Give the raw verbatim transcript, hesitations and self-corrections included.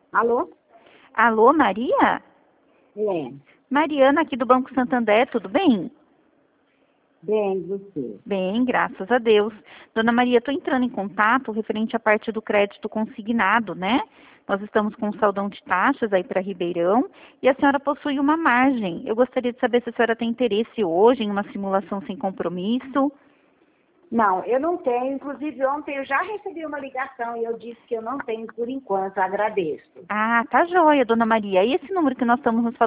Alô? Alô, Maria? É. Mariana aqui do Banco Santander, tudo bem? Bem, você. Bem, graças a Deus. Dona Maria, estou entrando em contato referente à parte do crédito consignado, né? Nós estamos com um saldão de taxas aí para Ribeirão e a senhora possui uma margem. Eu gostaria de saber se a senhora tem interesse hoje em uma simulação sem compromisso. Não, eu não tenho. Inclusive, ontem eu já recebi uma ligação e eu disse que eu não tenho por enquanto. Agradeço. Ah, tá joia, Dona Maria. E esse número que nós estamos nos falando